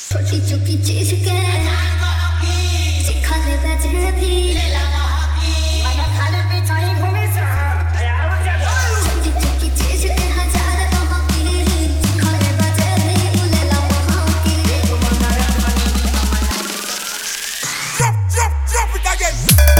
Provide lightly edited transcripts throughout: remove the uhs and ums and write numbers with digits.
छोटी चुकी चीज के चिखले बजे भी मन खाले पिछाई घूमे सा छोटी चुकी चीज के हजार वहाँ की चिखले बजे भी उलेला वहाँ की Drop it again.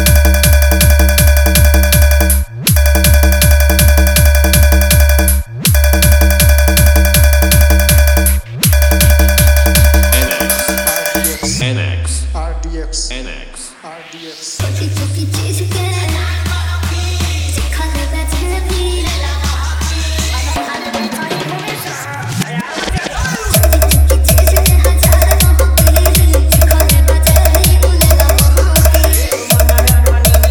छोटी चुकी चीज के चिखले बजे भी मन खाले पिछाई घूमे सा छोटी चुकी चीज के हजार वहाँ की चिखले बजे भी उलेला वहाँ की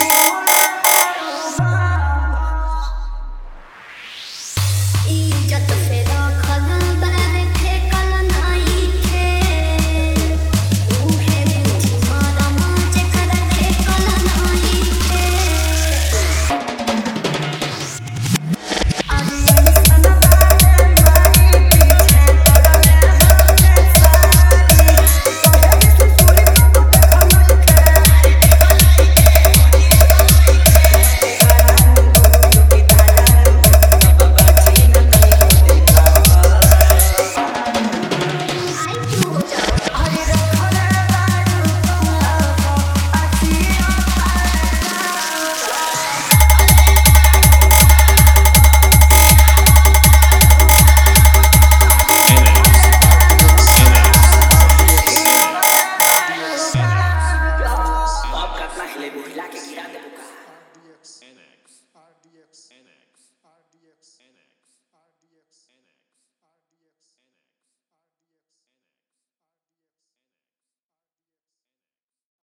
इज्जत